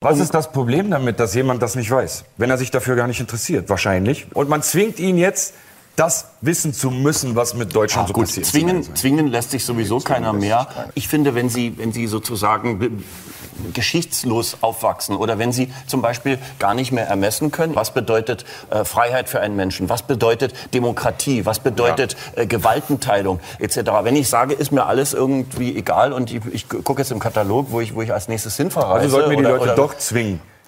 Was ist das Problem damit, dass jemand das nicht weiß? Wenn er sich dafür gar nicht interessiert, wahrscheinlich. Und man zwingt ihn jetzt, das wissen zu müssen, was mit Deutschland so passiert. Zwingen lässt sich sowieso keiner mehr. Ich finde, wenn Sie sozusagen geschichtslos aufwachsen oder wenn Sie zum Beispiel gar nicht mehr ermessen können, was bedeutet Freiheit für einen Menschen, was bedeutet Demokratie, was bedeutet Gewaltenteilung etc. Wenn ich sage, ist mir alles irgendwie egal und ich gucke jetzt im Katalog, wo ich als nächstes hinverreise. Also sollten wir die Leute doch zwingen,